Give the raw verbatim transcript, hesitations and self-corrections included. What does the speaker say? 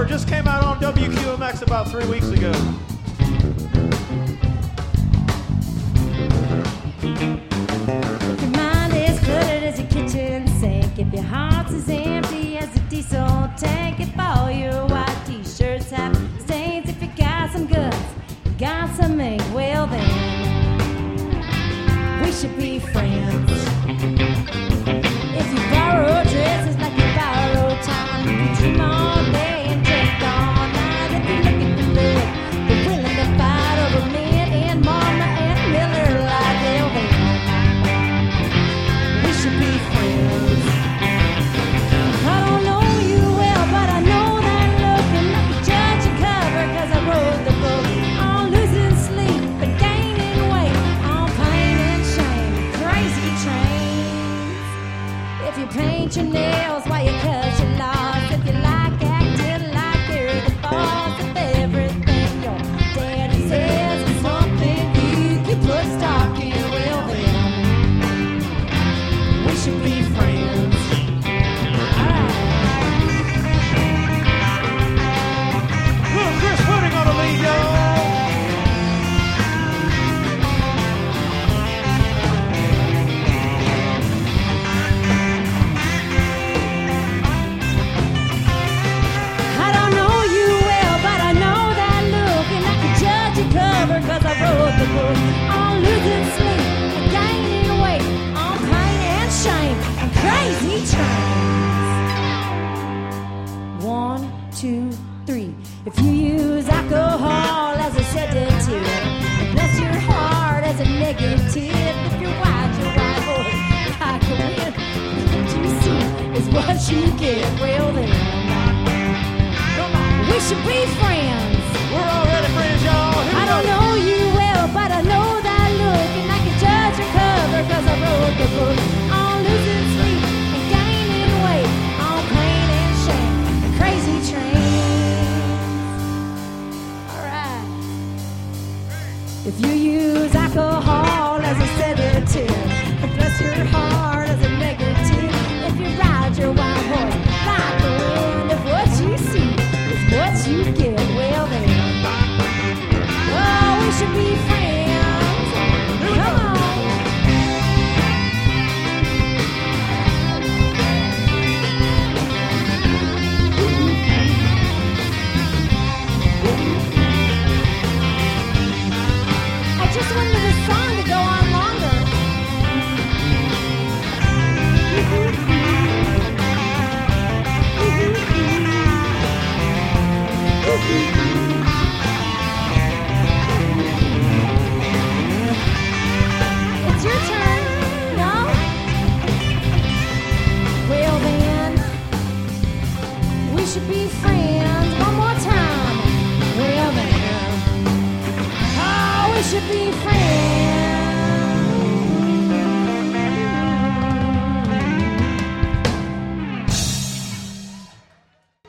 just came out on W Q M X about three weeks ago. If your mind is cluttered as your kitchen sink, if your heart's as empty as a diesel tank, if all your white t-shirts have stains, if you got some guts, you got some ink, well then we should be friends. If you borrow dresses like you borrow time, you can dream all day and drink all night. If you're looking for love, you're willing to fight over men and Mama and Miller like Elvin. We should be friends. I don't know you well, but I know that look, and I can judge your cover 'cause I wrote the book on losing sleep and gaining weight, on pain and shame, crazy trains. If you paint your nails while you cut your loss, if you like acting like you're the boss of everything your daddy says is something you can put stock in, well then we should be friends. Little Chris Pudding on the lead, y'all. I don't know you well, but I know that look, and I can judge your cover 'cause I wrote the book on losing sleep and gaining weight, on pain and shame and crazy trains. One, two, three. If you use alcohol as a sedative, bless your heart as a negative. If you're white, you're white, boy, like a wind. What you see is what you get. Well then, we should be friends. We're already friends, y'all. Here we I don't go. know you well, but I know that look, and I can judge your cover 'cause I wrote the book on losing sleep and gaining weight, on pain and shame, and crazy trains. All right. If you use alcohol as a sedative, and bless your heart as a negative. If you ride your wild horse like the wind, if what you see is what you get, well then, oh, we should be friends. Come on. I just wanted this song to go on longer. It's your turn. No? Well then, we should be friends one more time. Well then, oh, we should be friends.